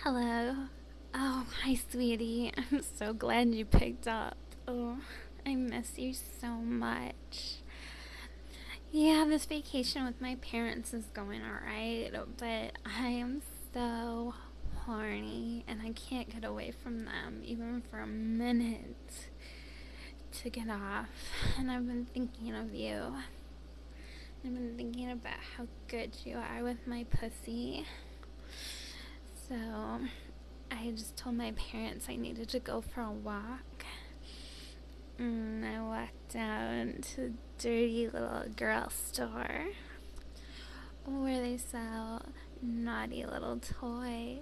Hello. Oh, hi, sweetie. I'm so glad you picked up. Oh, I miss you so much. Yeah, this vacation with my parents is going alright, but I am so horny and I can't get away from them even for a minute to get off. And I've been thinking of you. I've been thinking about how good you are with my pussy. So, I just told my parents I needed to go for a walk. I walked down to a dirty little girl store where they sell naughty little toys.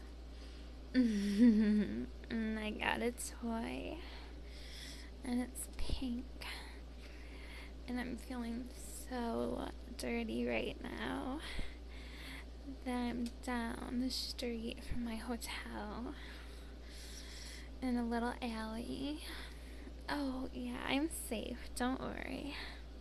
And I got a toy, and it's pink. And I'm feeling so dirty right now that I'm down the street from my hotel in a little alley. Oh, yeah, I'm safe. Don't worry.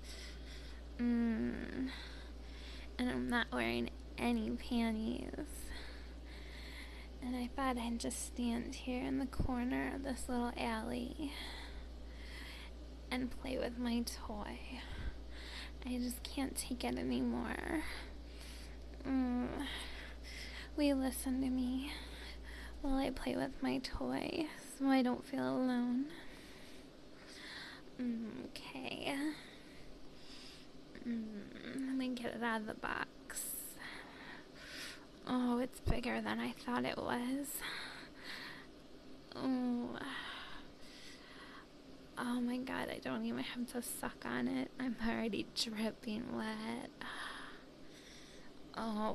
And I'm not wearing any panties. And I thought I'd just stand here in the corner of this little alley and play with my toy. I just can't take it anymore. Will you listen to me while I play with my toy so I don't feel alone? Okay. Let me get it out of the box. Oh, it's bigger than I thought it was. Oh my god, I don't even have to suck on it. I'm already dripping wet. Oh.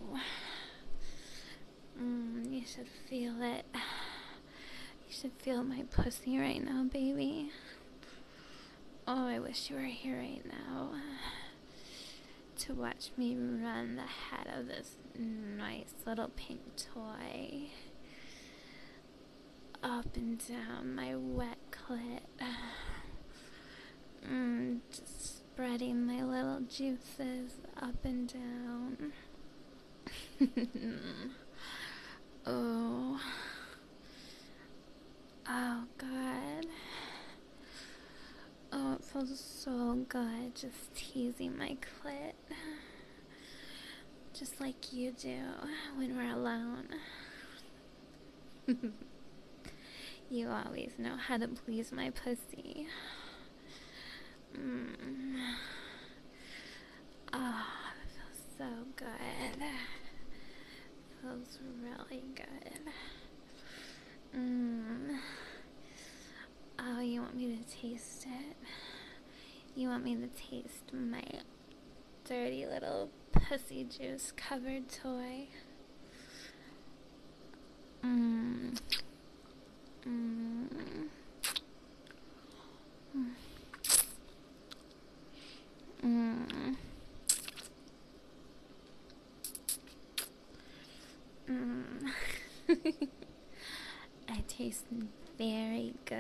You should feel it. You should feel my pussy right now, baby. Oh, I wish you were here right now to watch me run the head of this nice little pink toy up and down my wet clit. Just spreading my little juices up and down. Oh. Oh, God. Oh, it feels so good just teasing my clit. Just like you do when we're alone. You always know how to please my pussy. Oh, it feels so good. It feels really good. Oh, you want me to taste it? You want me to taste my dirty little pussy juice covered toy? I taste very good.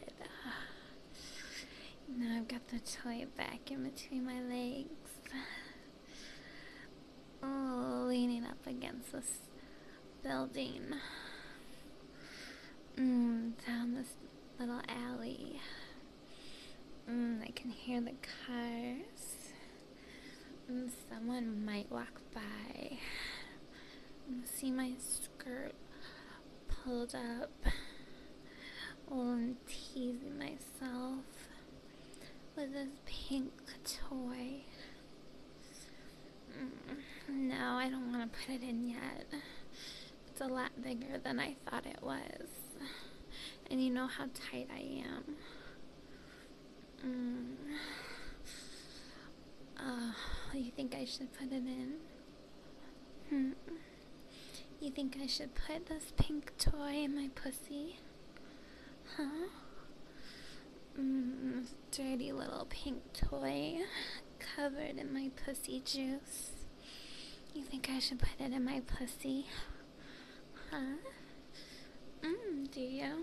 Now I've got the toy back in between my legs. Oh, leaning up against this building. Down this little alley. I can hear the cars. Someone might walk by. See my skirt pulled up. Oh, I'm teasing myself with this pink toy. No, I don't want to put it in yet. It's a lot bigger than I thought it was. And you know how tight I am. You think I should put it in? You think I should put this pink toy in my pussy? Huh? This dirty little pink toy covered in my pussy juice. You think I should put it in my pussy? Huh? Do you?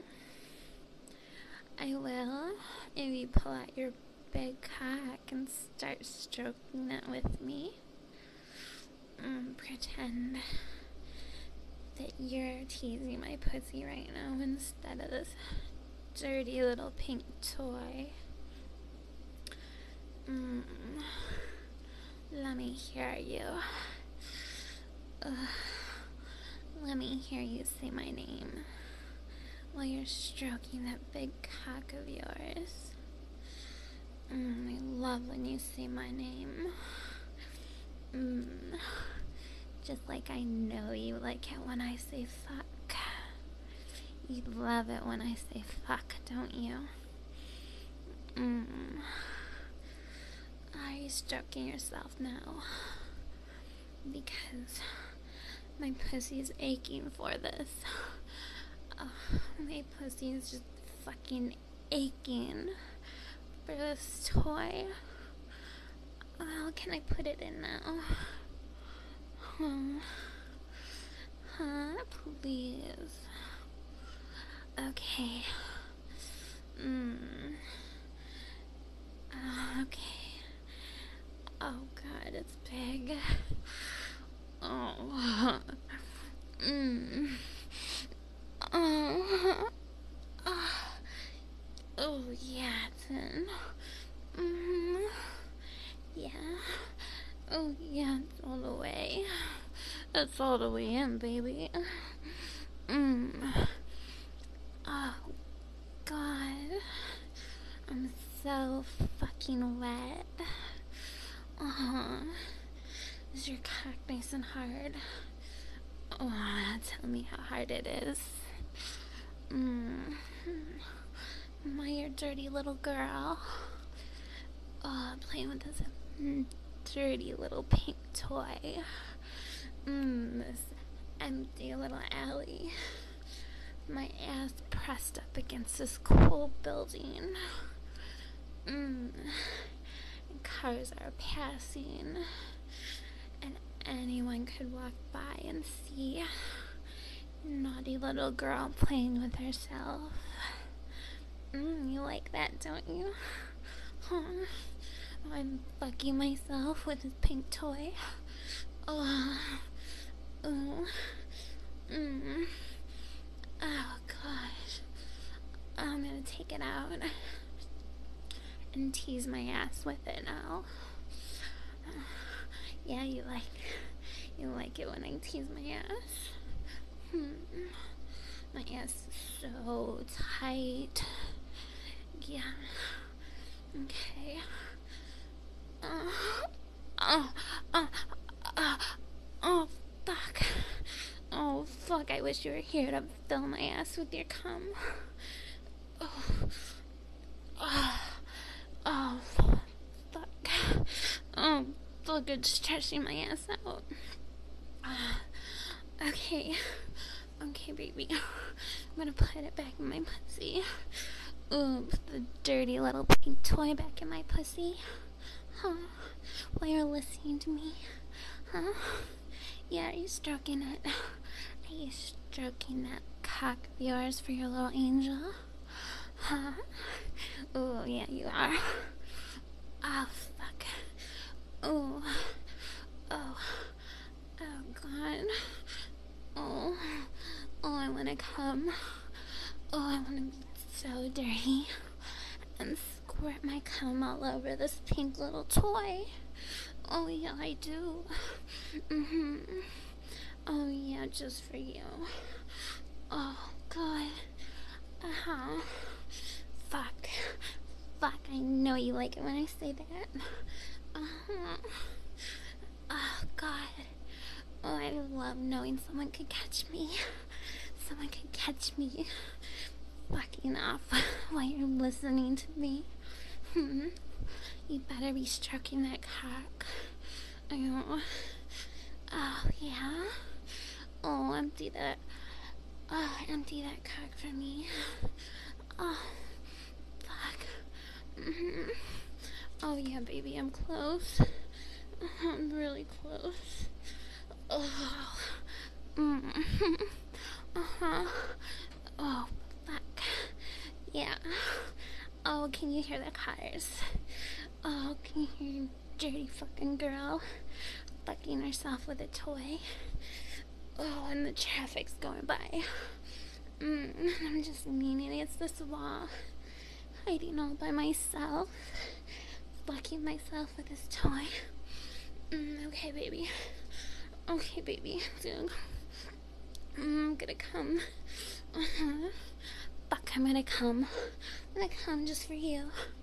I will if you pull out your big cock and start stroking it with me. Pretend that you're teasing my pussy right now instead of this dirty little pink toy. Let me hear you. Let me hear you say my name while you're stroking that big cock of yours. I love when you say my name. Just like I know you like it when I say fuck. You love it when I say fuck, don't you? Are you stroking yourself now? Because my pussy's aching for this. My pussy is just fucking aching for this toy. Well, can I put it in now? Please. Okay. Okay. Oh god, it's big. Oh. Oh, yeah, it's in. Yeah. Oh, yeah, it's all the way. It's all the way in, baby. Oh, God. I'm so fucking wet. Is your cock nice and hard? Tell me how hard it is. My dirty little girl. Playing with this dirty little pink toy. This empty little alley. My ass pressed up against this cool building. Cars are passing, and anyone could walk by and see naughty little girl playing with herself. You like that, don't you? I'm fucking myself with this pink toy. Oh gosh. I'm gonna take it out and tease my ass with it now. Yeah, you like it when I tease my ass. My ass is so tight. Yeah. Okay. Oh, fuck. Oh, fuck, I wish you were here to fill my ass with your cum. Oh, fuck. Oh, fuck, it's stretching my ass out. Okay, baby. I'm gonna put it back in my pussy. Put the dirty little pink toy back in my pussy. While you're listening to me. Yeah, are you stroking it? Are you stroking that cock of yours for your little angel? Oh, yeah, you are. Oh, fuck. Oh, God. Oh, I wanna come. Oh, I wanna be so dirty and squirt my cum all over this pink little toy. Oh, yeah, I do. Oh, yeah, just for you. Oh, God. Fuck, I know you like it when I say that. Oh, God. Oh, I love knowing someone could catch me. Someone could catch me fucking off while you're listening to me. You better be stroking that cock. Oh, yeah. Oh, empty that cock for me. Oh, fuck. Oh, yeah, baby, I'm close. I'm really close. Oh. Oh, fuck. Yeah. Oh, can you hear the cars? Oh, can you hear dirty fucking girl fucking herself with a toy? Oh, and the traffic's going by. I'm just leaning against this wall, hiding all by myself, blocking myself with this toy. Okay, baby. Okay, baby. Dude. I'm gonna come. Fuck, I'm gonna come. I'm gonna come just for you.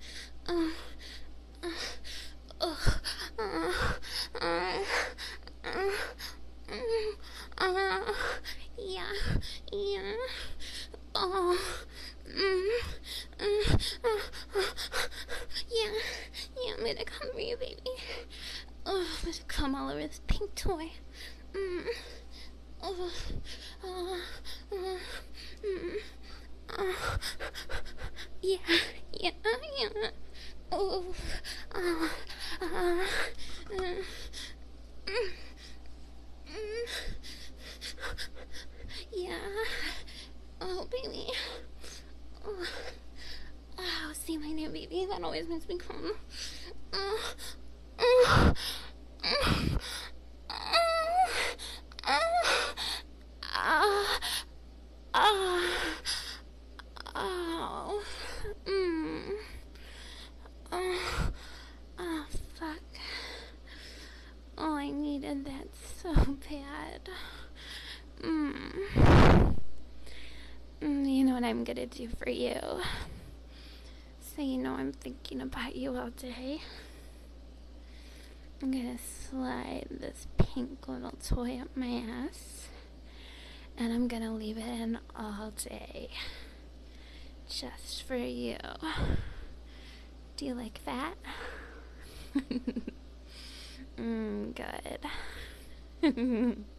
Yeah, yeah. Oh, yeah, yeah. I'm gonna come for you, baby. Oh, I'm gonna come all over this pink toy. Yeah, yeah, yeah. Oh, yeah. Oh, baby. Oh, see my new baby. That always makes me come. Oh. Oh, fuck. Oh, I needed that so bad. You know what I'm gonna do for you? So you know I'm thinking about you all day. I'm gonna slide this pink little toy up my ass, and I'm gonna leave it in all day. Just for you. Do you like that? Good.